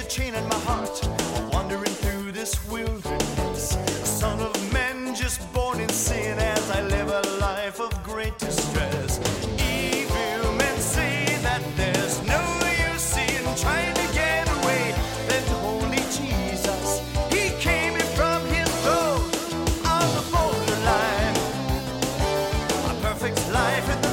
chain in my heart, wandering through this wilderness. Son of man, just born in sin, as I live a life of great distress. Evil men say that there's no use in trying to get away. Then holy Jesus, he came in from his throne on the borderline. A perfect life in the